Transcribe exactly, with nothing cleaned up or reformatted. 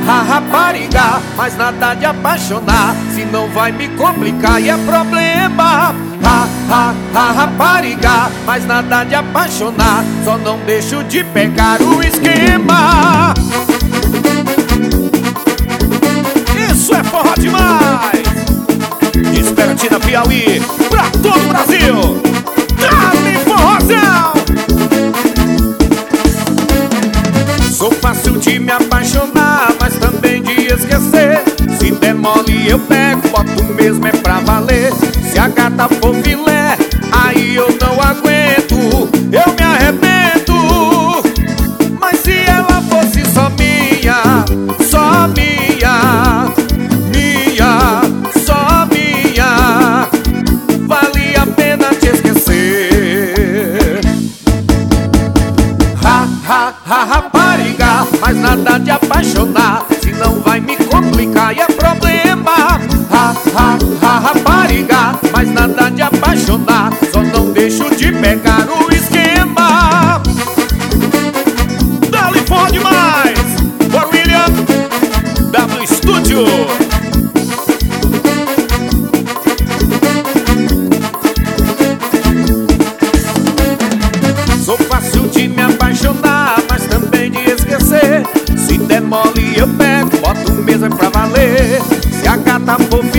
ha, rapariga, mas nada de apaixonar, senão vai me complicar e é problema. Ha, ha, ha, rapariga, mas nada de apaixonar, só não deixo de pegar o esquema. Isso é forró demais! Esperantina, Piauí, pra todo o Brasil. Dá-me forrozão! Sou fácil de me apaixonar, mas também de esquecer. Se der mole eu pego, boto mesmo é pra valer. Se a gata for filé, aí eu não aguento, eu me arrebento. Mas se ela fosse só minha, só minha, minha, só minha, vale a pena te esquecer. Ha, ha, ha, rapariga, mas nada de apaixonar, senão vai me complicar e é problema. Ha, ha, ha, rapariga, mas nada de apaixonar, só não deixo de pegar o esquema. Dá-lhe forró demais! For William, W Studio. Sou fácil de me apaixonar, mas também de esquecer. Se der mole eu pego, boto mesmo é pra valer. Se a gata for